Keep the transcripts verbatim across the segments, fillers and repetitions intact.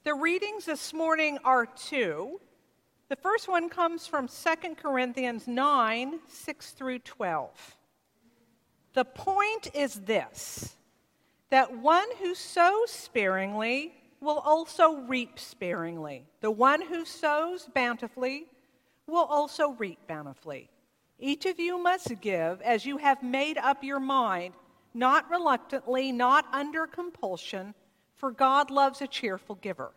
The readings this morning are two. The first one comes from Second Corinthians nine, six through twelve. The point is this, that one who sows sparingly will also reap sparingly. The one who sows bountifully will also reap bountifully. Each of you must give as you have made up your mind, not reluctantly, not under compulsion, for God loves a cheerful giver.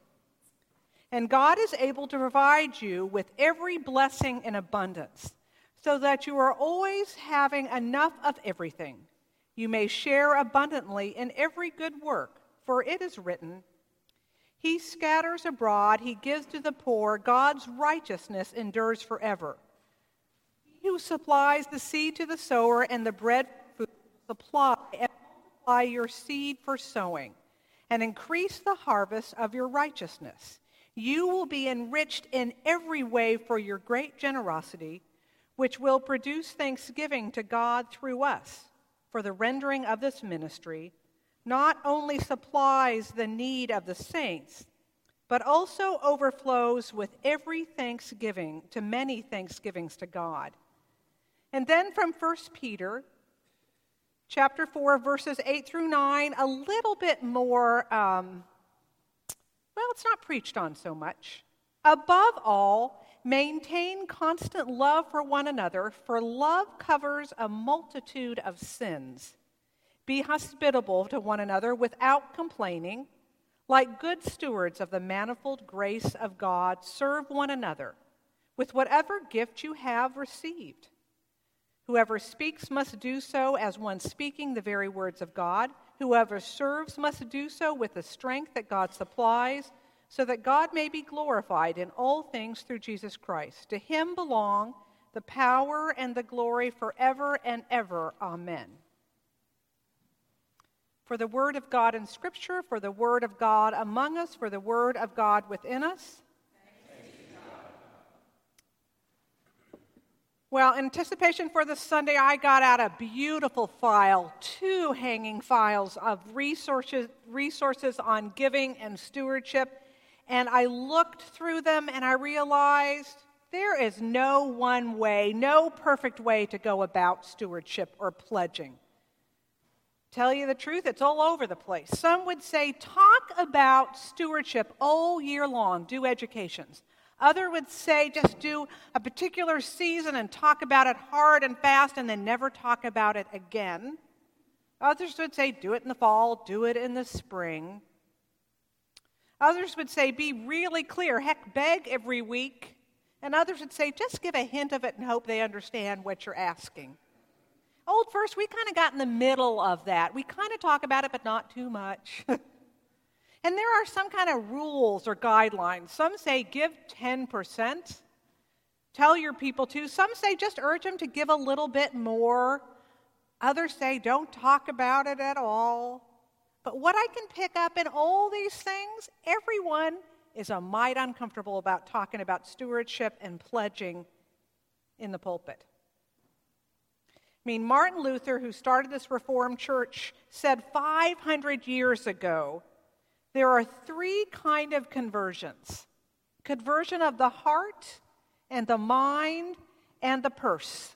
And God is able to provide you with every blessing in abundance, so that you are always having enough of everything. You may share abundantly in every good work, for it is written, He scatters abroad, He gives to the poor, God's righteousness endures forever. He who supplies the seed to the sower and the bread for food, supply and multiply your seed for sowing, and increase the harvest of your righteousness. You will be enriched in every way for your great generosity, which will produce thanksgiving to God through us. For the rendering of this ministry not only supplies the need of the saints, but also overflows with every thanksgiving to many thanksgivings to God. And then from First Peter, chapter four, verses eight through nine, a little bit more... Um, Well, it's not preached on so much. Above all, maintain constant love for one another, for love covers a multitude of sins. Be hospitable to one another without complaining. Like good stewards of the manifold grace of God, serve one another with whatever gift you have received. Whoever speaks must do so as one speaking the very words of God. Whoever serves must do so with the strength that God supplies, so that God may be glorified in all things through Jesus Christ. To him belong the power and the glory forever and ever. Amen. For the word of God in Scripture, for the word of God among us, for the word of God within us. Well, in anticipation for this Sunday, I got out a beautiful file, two hanging files of resources, resources on giving and stewardship, and I looked through them and I realized there is no one way, no perfect way to go about stewardship or pledging. Tell you the truth, it's all over the place. Some would say talk about stewardship all year long, do educations. Others would say just do a particular season and talk about it hard and fast and then never talk about it again. Others would say do it in the fall, do it in the spring. Others would say be really clear, heck, beg every week. And others would say just give a hint of it and hope they understand what you're asking. Old First, we kind of got in the middle of that. We kind of talk about it, but not too much. And there are some kind of rules or guidelines. Some say give ten percent. Tell your people to. Some say just urge them to give a little bit more. Others say don't talk about it at all. But what I can pick up in all these things, everyone is a mite uncomfortable about talking about stewardship and pledging in the pulpit. I mean, Martin Luther, who started this Reformed church, said five hundred years ago, there are three kind of conversions. Conversion of the heart and the mind and the purse.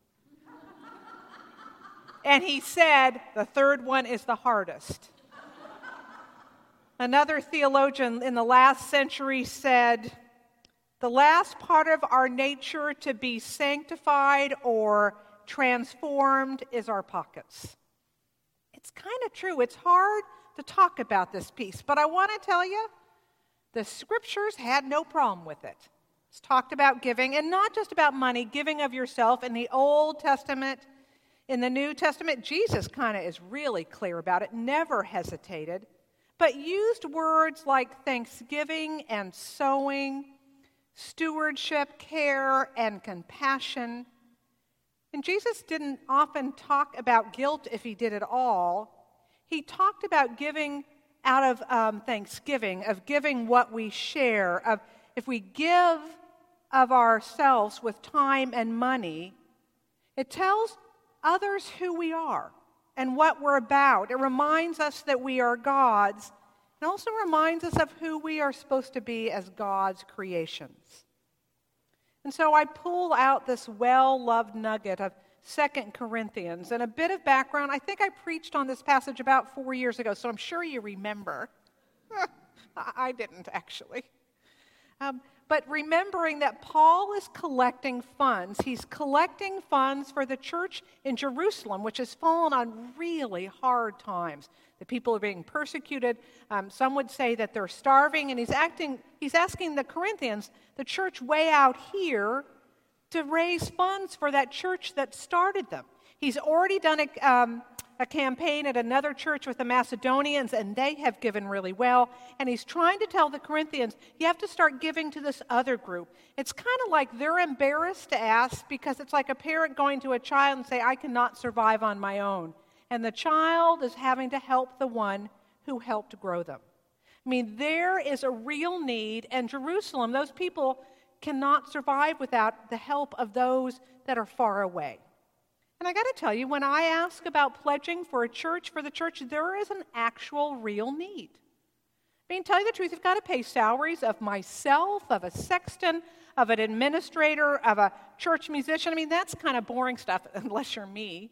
And he said the third one is the hardest. Another theologian in the last century said, the last part of our nature to be sanctified or transformed is our pockets. It's kind of true. It's hard to talk about this piece, but I want to tell you, the Scriptures had no problem with it. It's talked about giving, and not just about money, giving of yourself. In the Old Testament, in the New Testament, Jesus kind of is really clear about it, never hesitated, but used words like thanksgiving and sowing, stewardship, care, and compassion. And Jesus didn't often talk about guilt if he did at all. He talked about giving out of um, thanksgiving, of giving what we share, of if we give of ourselves with time and money, it tells others who we are and what we're about. It reminds us that we are God's. It also reminds us of who we are supposed to be as God's creations. And so I pull out this well-loved nugget of Second Corinthians. And a bit of background, I think I preached on this passage about four years ago, so I'm sure you remember. I didn't, actually. Um, but remembering that Paul is collecting funds. He's collecting funds for the church in Jerusalem, which has fallen on really hard times. The people are being persecuted. Um, some would say that they're starving, and he's acting. He's asking the Corinthians, the church way out here, to raise funds for that church that started them. He's already done a, um, a campaign at another church with the Macedonians, and they have given really well. And he's trying to tell the Corinthians, you have to start giving to this other group. It's kind of like they're embarrassed to ask, because it's like a parent going to a child and say, I cannot survive on my own. And the child is having to help the one who helped grow them. I mean, there is a real need, and Jerusalem, those people cannot survive without the help of those that are far away. And I got to tell you, when I ask about pledging for a church, for the church, there is an actual real need. I mean, to tell you the truth, you've got to pay salaries of myself, of a sexton, of an administrator, of a church musician. I mean, that's kind of boring stuff, unless you're me.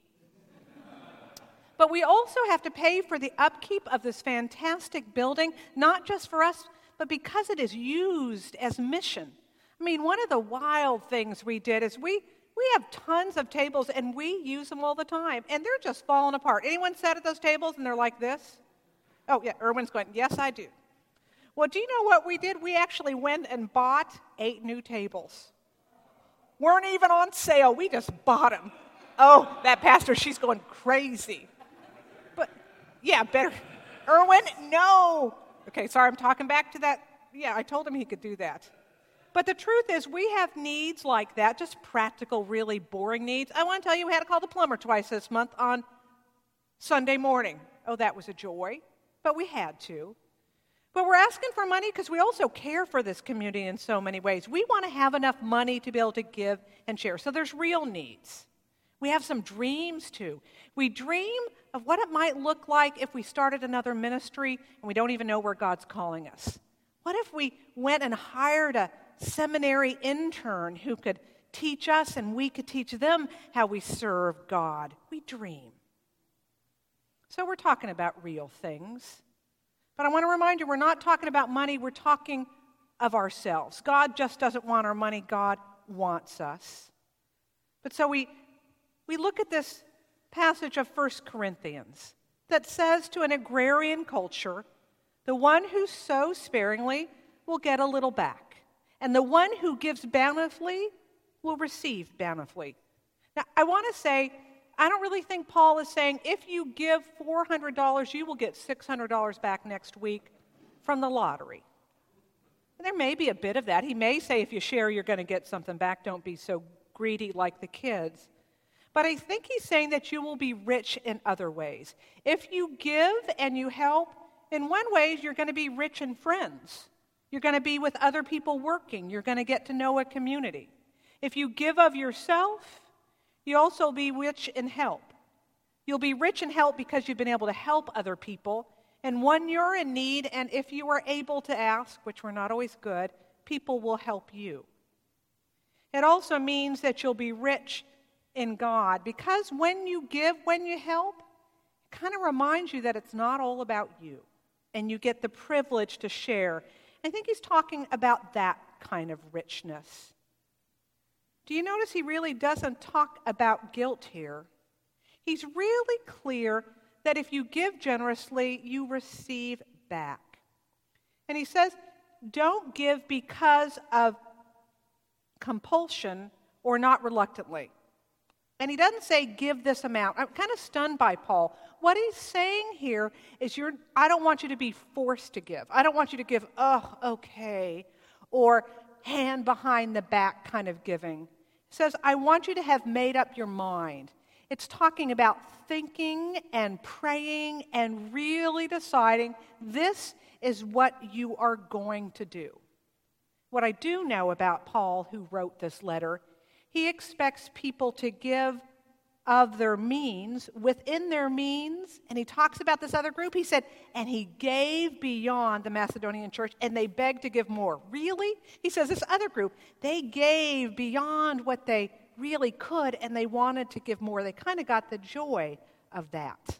But we also have to pay for the upkeep of this fantastic building, not just for us, but because it is used as mission. I mean, one of the wild things we did is we, we have tons of tables, and we use them all the time, and they're just falling apart. Anyone sat at those tables, and they're like this? Oh, yeah, Erwin's going, yes, I do. Well, do you know what we did? We actually went and bought eight new tables. Weren't even on sale. We just bought them. Oh, that pastor, she's going crazy. But, yeah, better. Erwin, no. Okay, sorry, I'm talking back to that. Yeah, I told him he could do that. But the truth is, we have needs like that, just practical, really boring needs. I want to tell you, we had to call the plumber twice this month on Sunday morning. Oh, that was a joy, but we had to. But we're asking for money because we also care for this community in so many ways. We want to have enough money to be able to give and share. So there's real needs. We have some dreams, too. We dream of what it might look like if we started another ministry and we don't even know where God's calling us. What if we went and hired a seminary intern who could teach us and we could teach them how we serve God? We dream. So we're talking about real things. But I want to remind you, we're not talking about money, we're talking of ourselves. God just doesn't want our money, God wants us. But so we, we look at this passage of First Corinthians that says to an agrarian culture, the one who sows sparingly will get a little back, and the one who gives bountifully will receive bountifully. Now, I want to say, I don't really think Paul is saying if you give four hundred dollars, you will get six hundred dollars back next week from the lottery. And there may be a bit of that. He may say if you share, you're going to get something back. Don't be so greedy like the kids. But I think he's saying that you will be rich in other ways. If you give and you help, in one way, you're going to be rich in friends. You're going to be with other people working. You're going to get to know a community. If you give of yourself, you also be rich in help. You'll be rich in help because you've been able to help other people. And when you're in need, and if you are able to ask, which we're not always good, people will help you. It also means that you'll be rich in God, because when you give, when you help, it kind of reminds you that it's not all about you, and you get the privilege to share. I think he's talking about that kind of richness. Do you notice he really doesn't talk about guilt here? He's really clear that if you give generously, you receive back. And he says, don't give because of compulsion or not reluctantly. And he doesn't say, give this amount. I'm kind of stunned by Paul. What he's saying here is, you're, I don't want you to be forced to give. I don't want you to give, oh, okay, or hand behind the back kind of giving. It says, I want you to have made up your mind. It's talking about thinking and praying and really deciding this is what you are going to do. What I do know about Paul, who wrote this letter, he expects people to give of their means, within their means, and he talks about this other group, he said, and he gave beyond the Macedonian church, and they begged to give more. Really? He says this other group, they gave beyond what they really could, and they wanted to give more. They kind of got the joy of that.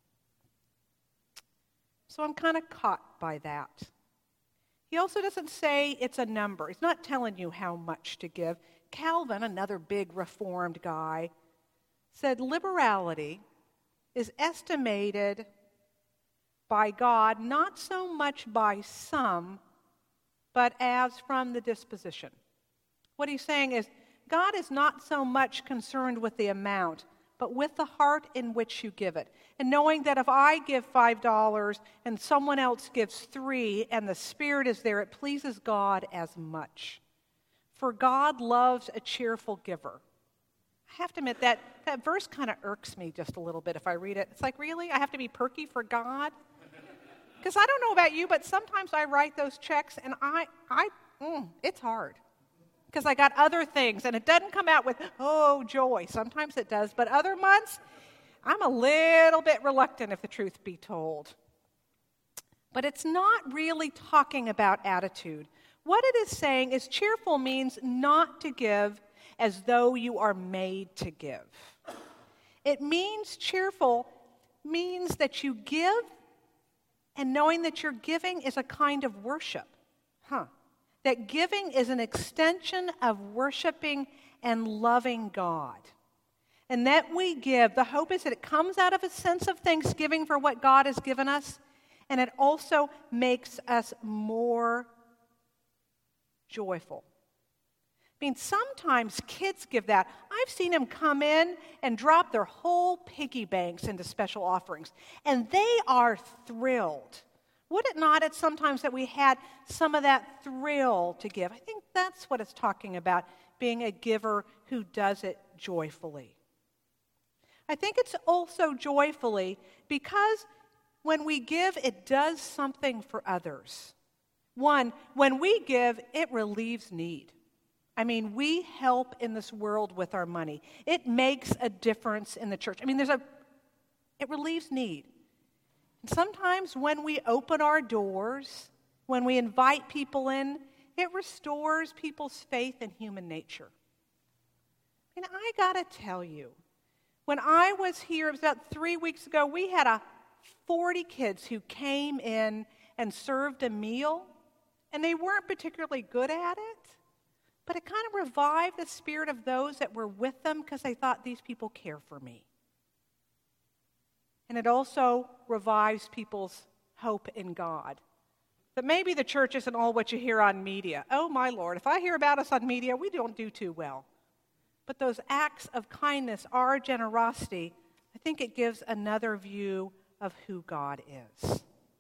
So I'm kind of caught by that. He also doesn't say it's a number. He's not telling you how much to give. Calvin, another big Reformed guy, said liberality is estimated by God not so much by some, but as from the disposition. What he's saying is God is not so much concerned with the amount, but with the heart in which you give it. And knowing that if I give five dollars and someone else gives three and the Spirit is there, it pleases God as much. For God loves a cheerful giver. I have to admit that that verse kind of irks me just a little bit if I read it. It's like, really? I have to be perky for God? Because I don't know about you, but sometimes I write those checks and I, I, mm, it's hard. Because I got other things and it doesn't come out with, oh, joy. Sometimes it does, but other months, I'm a little bit reluctant if the truth be told. But it's not really talking about attitude. What it is saying is cheerful means not to give as though you are made to give. It means cheerful means that you give and knowing that your giving is a kind of worship. Huh. That giving is an extension of worshiping and loving God. And that we give, the hope is that it comes out of a sense of thanksgiving for what God has given us, and it also makes us more joyful. I mean, sometimes kids give that. I've seen them come in and drop their whole piggy banks into special offerings, and they are thrilled. Would it not, it's sometimes that we had some of that thrill to give? I think that's what it's talking about, being a giver who does it joyfully. I think it's also joyfully because when we give, it does something for others. One, when we give, it relieves need. I mean, we help in this world with our money. It makes a difference in the church. I mean, there's a, it relieves need. And sometimes when we open our doors, when we invite people in, it restores people's faith in human nature. And I gotta tell you, when I was here, it was about three weeks ago, we had a forty kids who came in and served a meal, and they weren't particularly good at it. But it kind of revived the spirit of those that were with them because they thought these people care for me. And it also revives people's hope in God. That maybe the church isn't all what you hear on media. Oh, my Lord, if I hear about us on media, we don't do too well. But those acts of kindness, our generosity, I think it gives another view of who God is.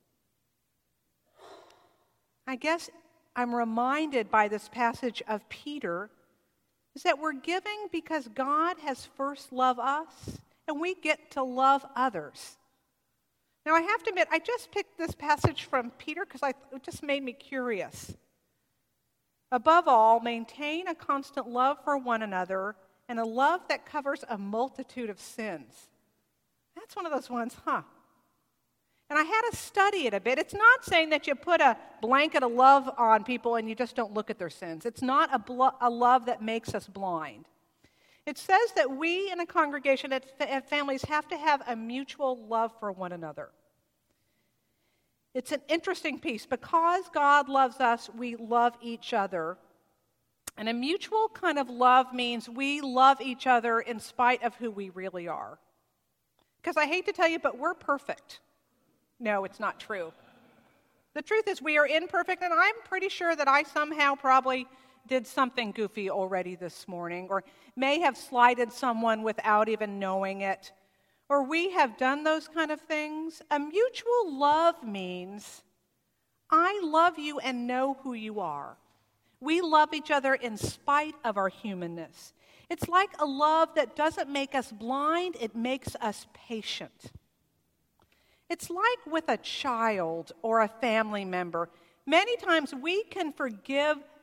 I guess I'm reminded by this passage of Peter is that we're giving because God has first loved us, and we get to love others. Now, I have to admit, I just picked this passage from Peter because I, it just made me curious. Above all, maintain a constant love for one another and a love that covers a multitude of sins. That's one of those ones, huh? And I had to study it a bit. It's not saying that you put a blanket of love on people and you just don't look at their sins. It's not a, blo- a love that makes us blind. It says that we in a congregation, at families, have to have a mutual love for one another. It's an interesting piece. Because God loves us, we love each other. And a mutual kind of love means we love each other in spite of who we really are. Because I hate to tell you, but we're perfect. No, it's not true. The truth is we are imperfect, and I'm pretty sure that I somehow probably did something goofy already this morning, or may have slighted someone without even knowing it, or we have done those kind of things. A mutual love means I love you and know who you are. We love each other in spite of our humanness. It's like a love that doesn't make us blind, it makes us patient. It's like with a child or a family member. Many times we can forgive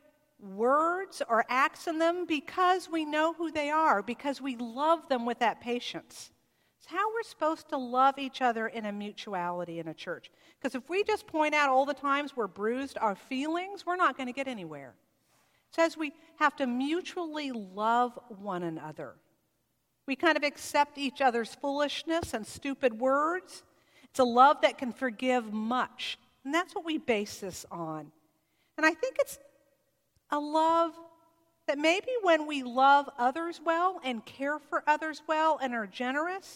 words or acts in them because we know who they are, because we love them with that patience. It's how we're supposed to love each other in a mutuality in a church. Because if we just point out all the times we're bruised, our feelings, we're not going to get anywhere. It says we have to mutually love one another. We kind of accept each other's foolishness and stupid words. It's a love that can forgive much. And that's what we base this on. And I think it's a love that maybe when we love others well and care for others well and are generous,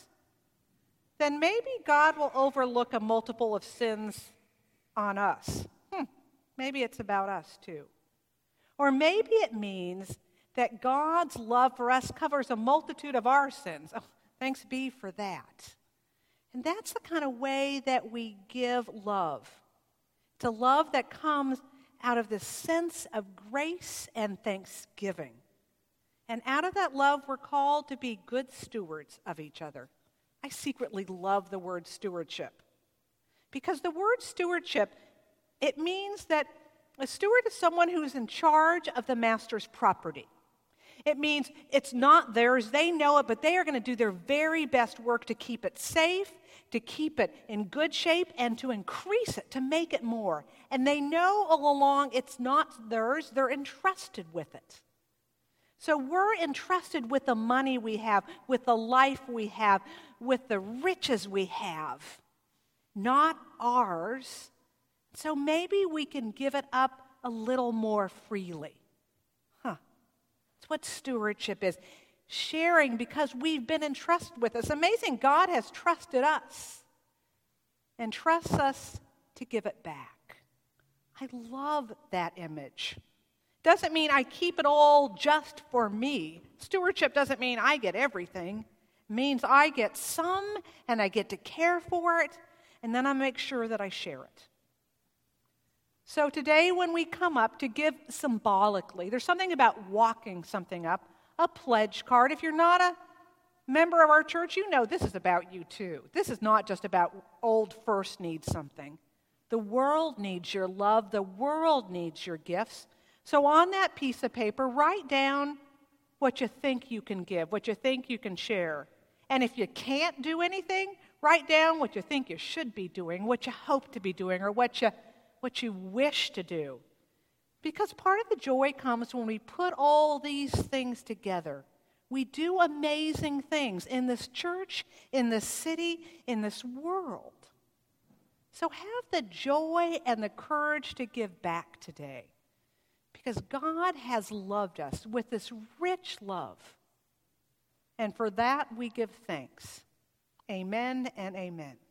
then maybe God will overlook a multiple of sins on us. Hmm, maybe it's about us too. Or maybe it means that God's love for us covers a multitude of our sins. Oh, thanks be for that. And that's the kind of way that we give love. It's a love that comes out of this sense of grace and thanksgiving. And out of that love, we're called to be good stewards of each other. I secretly love the word stewardship. Because the word stewardship, it means that a steward is someone who is in charge of the master's property. It means it's not theirs, they know it, but they are going to do their very best work to keep it safe, to keep it in good shape, and to increase it, to make it more. And they know all along it's not theirs, they're entrusted with it. So we're entrusted with the money we have, with the life we have, with the riches we have, not ours. So maybe we can give it up a little more freely. Huh. That's what stewardship is. Sharing because we've been entrusted with it. It's amazing God has trusted us and trusts us to give it back. I love that image. Doesn't mean I keep it all just for me. Stewardship doesn't mean I get everything. It means I get some and I get to care for it, and then I make sure that I share it. So today when we come up to give symbolically, there's something about walking something up, a pledge card. If you're not a member of our church, you know this is about you too. This is not just about Old First needs something. The world needs your love. The world needs your gifts. So on that piece of paper, write down what you think you can give, what you think you can share. And if you can't do anything, write down what you think you should be doing, what you hope to be doing, or what you, what you wish to do. Because part of the joy comes when we put all these things together. We do amazing things in this church, in this city, in this world. So have the joy and the courage to give back today. Because God has loved us with this rich love. And for that we give thanks. Amen and amen.